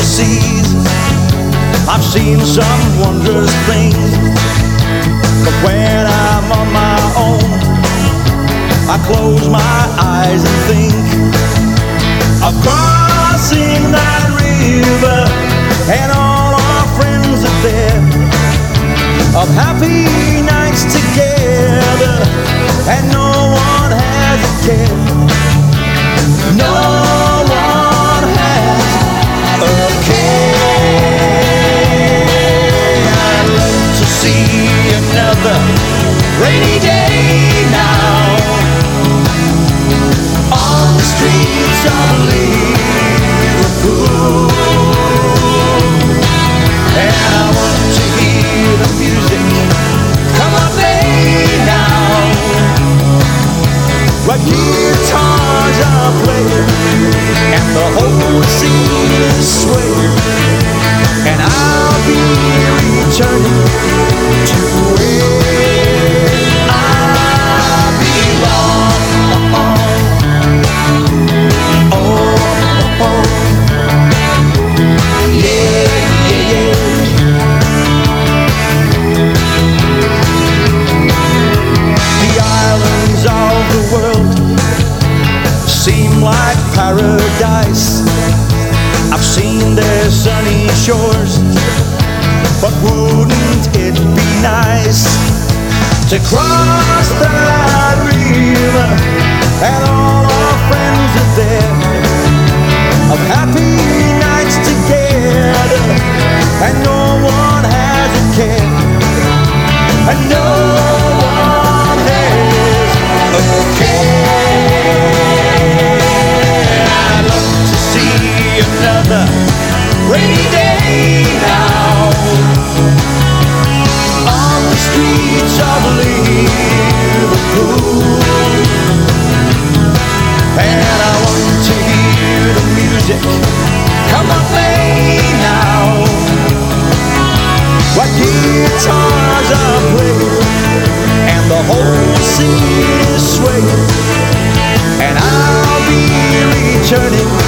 seas. I've seen some wondrous things, but when I'm on my own, I close my eyes and think of crossing that river, and all our friends are there, of happy nights together, and no one has a care. No one has a care. I'd love to see another rainy day now on the streets of Liverpool, and I want to hear the music come on now, where guitars are playing and the whole scene is swaying, and I'll be returning to where I belong. Oh, oh, oh. Yeah, yeah, yeah. The islands of the world seem like paradise. I've seen their sunny shores, but wouldn't it be nice to cross that river, and all our friends are there, of happy nights together, and no one has a care, and no one has a care. I'd love to see another rainy day now on the streets of Liverpool, and I want to hear the music come on play now, what guitars are playing and the whole scene is swaying, and I'll be returning